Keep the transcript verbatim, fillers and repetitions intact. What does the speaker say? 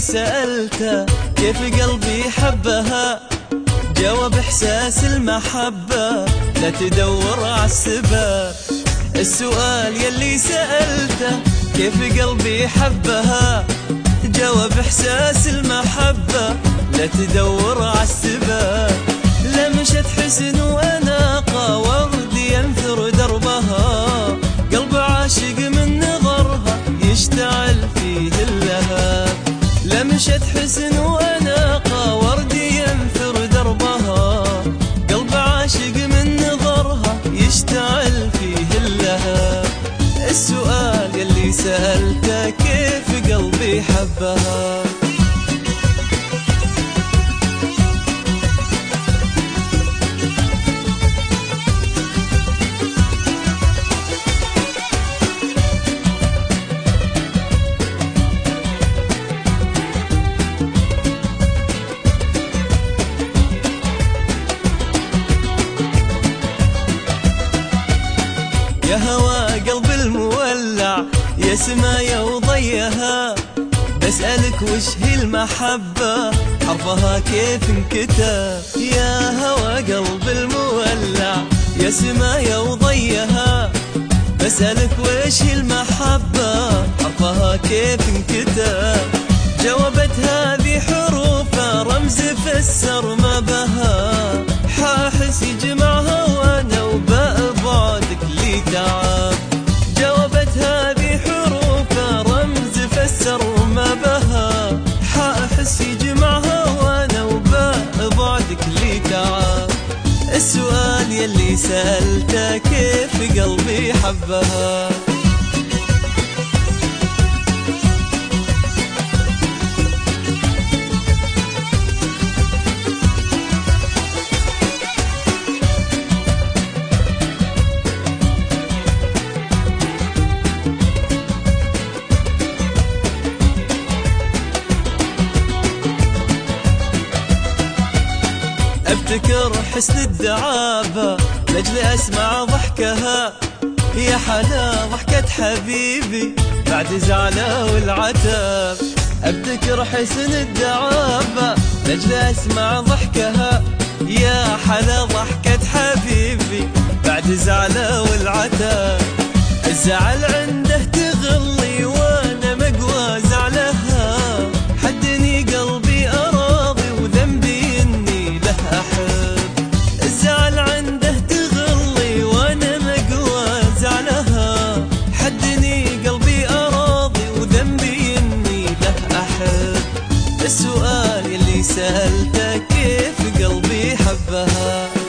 سألته كيف قلبي حبها، جاوب إحساس المحبة لا تدور عالسبب. السؤال يلي سألته كيف قلبي حبها، جاوب إحساس المحبة لا تدور عالسبب. لمشت حسن وأناقة ورد ينثر دربها، قلب عاشق من نظرها يشتعل فيه اللهب. لمشت حسن وأناقة ورد ينثر دربها، قلب عاشق من نظرها يشتعل فيه اللهب. السؤال يلي سألته كيف قلبي حبها. يا هوى قلب المولع يا سمايا وضيها، بسألك وش هي المحبة حرفها كيف انكتب. يا هوى قلب المولع يا سمايا وضيها، بسألك وش هي المحبة حرفها كيف انكتب. جاوبت هذه حروفها رمز فسر ما بها، حاحس يجمعها وانا وباء بعدك لي تعب. جاوبت هذه حروفها رمز فسر ما بها، حاحس يجمعها وانا وباء بعدك لي تعب. السؤال يلي سألته كيف قلبي حبها. افتكر حسن الدعابة لاجل اسمع ضحكها، يا حلا ضحكة حبيبي بعد زعله والعتاب. افتكر حسن الدعابة لاجل اسمع ضحكها، يا حلا ضحكة حبيبي بعد زعله والعتاب. الزعل عنده تغلي وانا مقوى زعلها، حدني قلبي اراضي وذنبي اني له احب. الزعل عنده تغلي وانا مقوى زعلها، حدني قلبي اراضي وذنبي اني له احب. السؤال اللي سألته كيف قلبي حبها.